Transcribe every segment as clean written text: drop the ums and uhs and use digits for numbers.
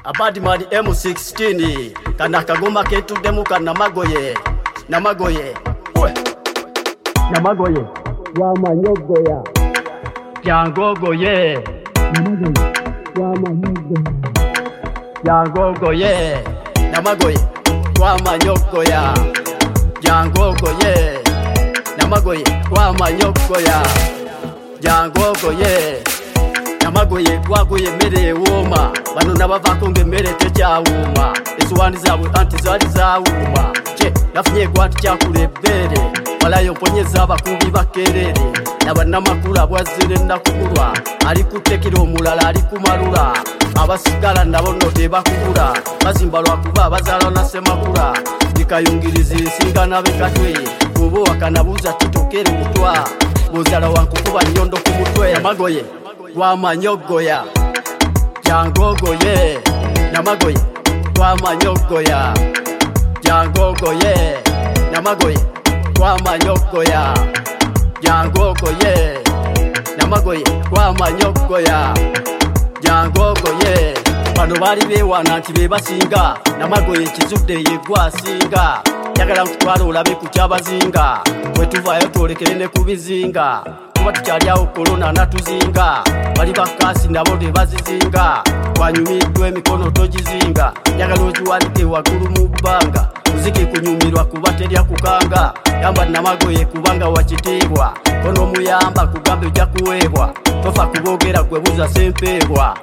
Abadman M16 kana kagoma ketu demu kana magoye na magoye we na magoye wa manyogoya yangogoye wa manyogoya yangogoye na magoye wa manyogoya yangogoye na magoye wa manyogoya yangogoye namagoye kwagoye mere woma bano nabavako ngemere tekyawuma eziwani zabwe anti zali zawuma che yafunye kwati kyakulebere walayo mponyeza abakubi bakerere nabanamakulu abwazire nakugulwa ali kutekera omulala ali kumalula abasigala nabo no tebakugula bazimba lwakuba bazala nasemakula dikayungirizi singana bekatwe kubo wakanabuza kitokere mutwa bozala wankukuba nyondo kumutwe namagoye wa manyogoya yangogoye namagoye wa manyogoya yangogoye namagoye wa manyogoya yangogoye namagoye wa manyogoya yangogoye bano bali bewana nti bebasinga namagoye kizudde yegwasinga yagala nkutwala olabe ku kyabazinga bwetuvayo twolekere ne kubizinga tukyaliawo korona natuzinga bali bakasi nabo tebazizinga wanyumiddwa emikono togizinga njagala okiwanike waggulu mu bbanga muziki kunyumirwa kuba terya kukanga yamba namagoye kubanga wakitiibwa konomuyamba kugambe ojja kuweebwa tofa kuboogera gwebuza sempeebwa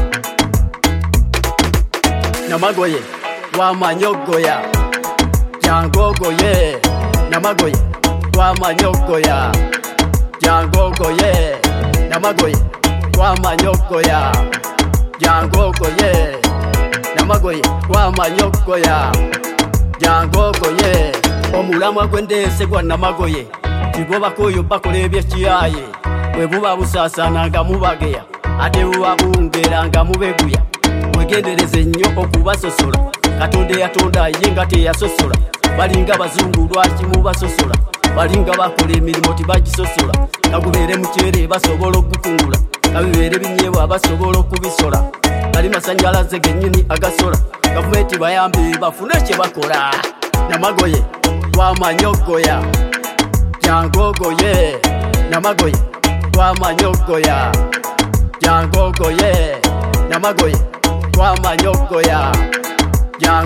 namagoye wamanyogoya yangogoye namagoye wamanyogoya yangogoye namagoye wa manyogoya yangogoye namagoye wa manyogoya yangogoye omulamwa gwendese gwa namagoye tigobakoyo bakola ebyekiyaye bwe buba busasana nga mubageya ate buba bungera nga mubeguya mwegendereze nnyo okubasosola katonda yatonda ye nga teyasosola balinga bazungu lwaki mubasosola balinga bakola emirimu tibagisosola kagubeere mukyere basobola okukungula kabibeere binyeebwa basobola okubisola kali masanjalaze gennyini agasola gavumenti bayambe bafune kye bakola namagoye wamanyogoya yangogoye namagoye wamanyogoya yangogoye namagoye wamanyogoya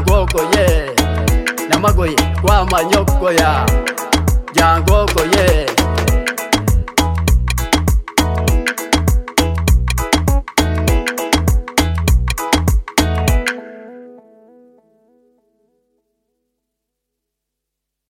yangogoye namagoye wamanyogoya yangogoye